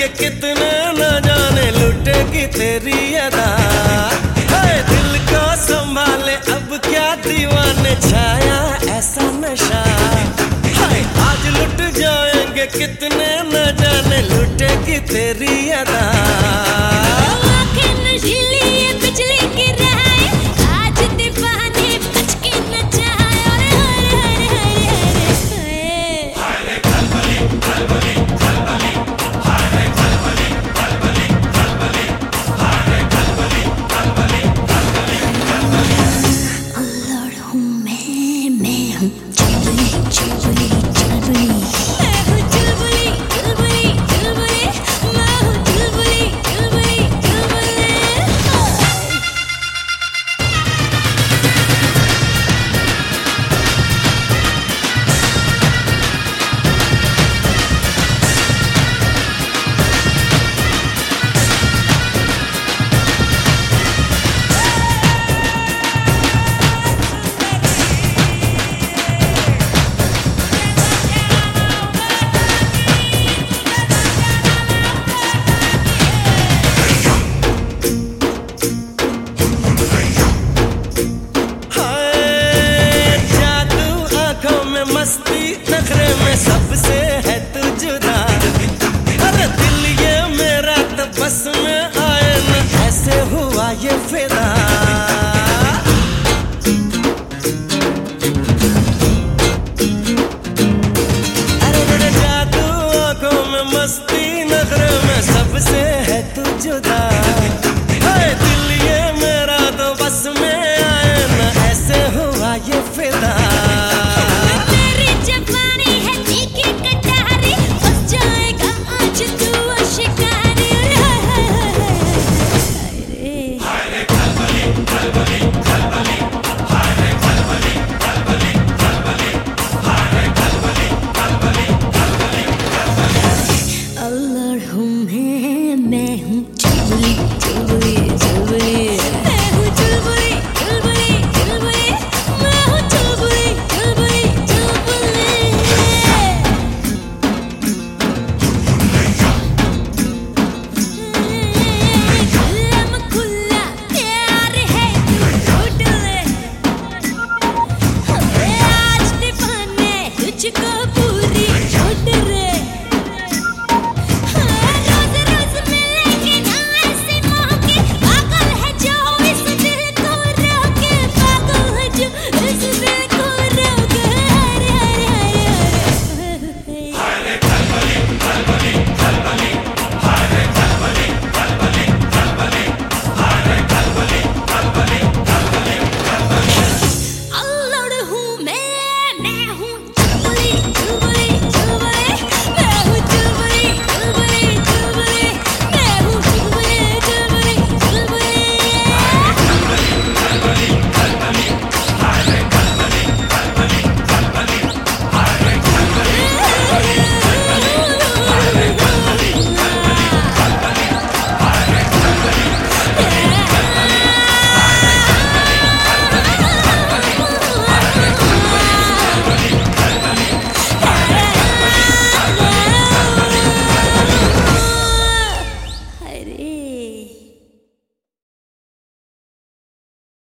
जाएंगे कितने न जाने लुटेगी तेरी अदा। दिल को संभाले अब क्या दीवाने छाया ऐसा नशा। आज लुट जाएंगे कितने न जाने लुटेगी तेरी अदा। मस्ती नखरे में सबसे है तू जुदा। अरे दिल ये मेरा तो बस में आए न ऐसे हुआ ये फिदा। अरे जादू आंखों में मस्ती नखरे में सबसे है तू जुदा। दिल ये मेरा तो बस में आए न ऐसे हुआ ये फिदा।